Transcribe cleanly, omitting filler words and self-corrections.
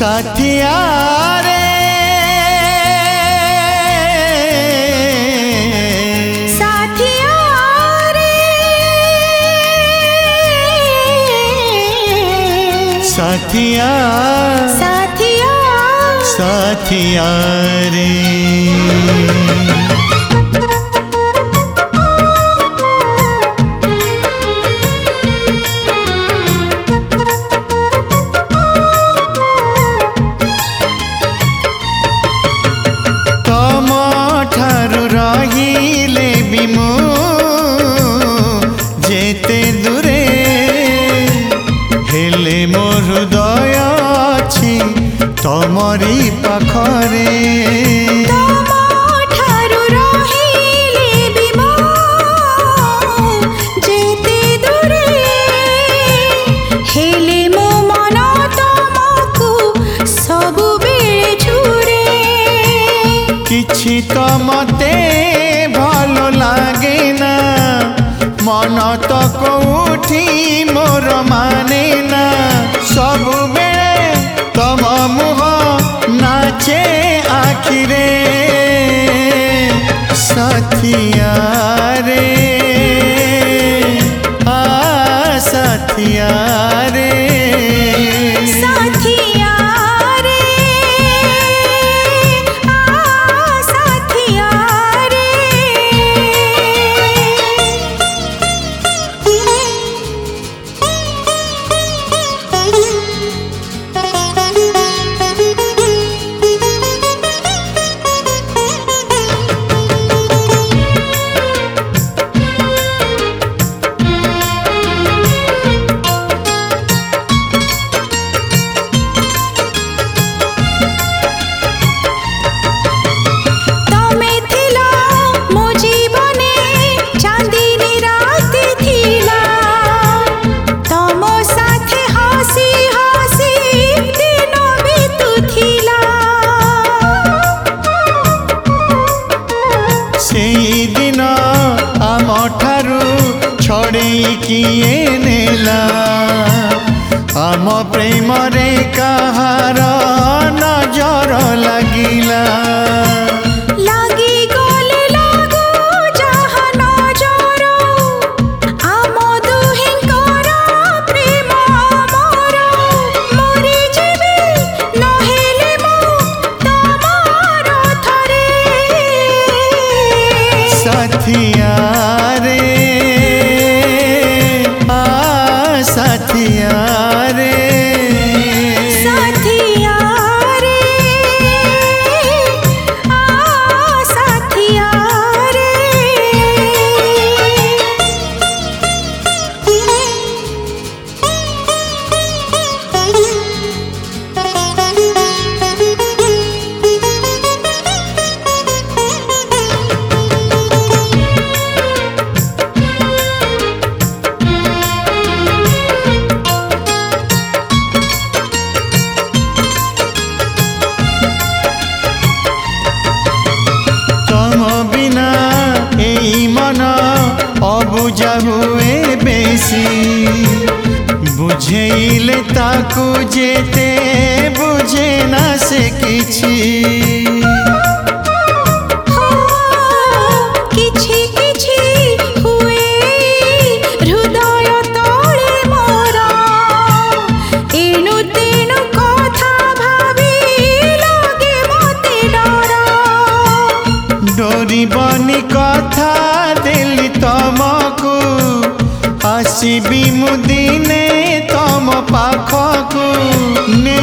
साथिया रे साथिया रे साथिया साथिया साथिया रे जेते दूरे हेले मो हृदय अछि तमरी पाखरे जेते दूरे हेले मो मन तमकु सबु बेले छुरे किछि तो मते भलो लागे ना मन तो कौठी मोर माने ना सब बेले तम मुह नाचे आखिरे साथिया रे साथिया रे साथिया रे साथिया रे किए नेला आम प्रेम रे कहार नजर लगिला लागी गले लागू जहा नजर आम दुहिंकर प्रेम अमर मरि जीवी नहेले मो तमर थरे साथिया रे साथिया रे साथिया रे साथिया रे अबुझा हुए बेसी बुझेले ताकू जेते बुझे ना से किछि किछि किछि हुए हृदय तले मोर एणु तेणु कथा भाबी लागे मते डर डोरीबनी कथा देली तमकू आसीबी मुदिने तम पाखकू ने